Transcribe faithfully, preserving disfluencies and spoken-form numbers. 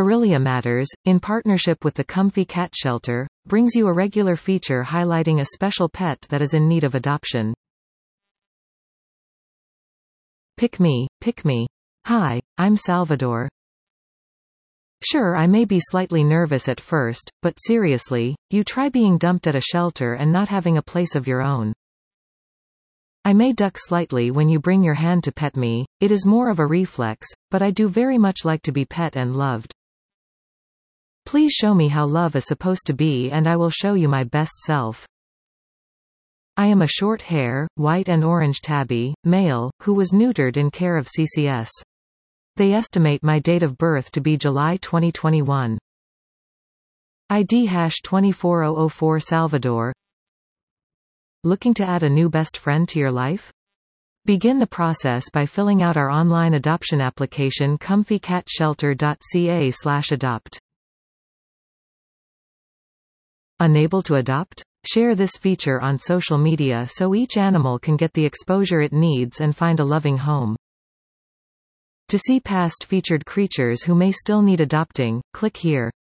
Aurelia Matters, in partnership with the Comfy Cat Shelter, brings you a regular feature highlighting a special pet that is in need of adoption. Pick me, pick me. Hi, I'm Salvador. Sure, I may be slightly nervous at first, but seriously, you try being dumped at a shelter and not having a place of your own. I may duck slightly when you bring your hand to pet me, it is more of a reflex, but I do very much like to be pet and loved. Please show me how love is supposed to be and I will show you my best self. I am a short hair, white and orange tabby, male, who was neutered in care of C C S. They estimate my date of birth to be July twenty twenty-one. I D hash two four zero zero four Salvador. Looking to add a new best friend to your life? Begin the process by filling out our online adoption application comfy cat shelter dot c a slash adopt. Unable to adopt? Share this feature on social media so each animal can get the exposure it needs and find a loving home. To see past featured creatures who may still need adopting, click here.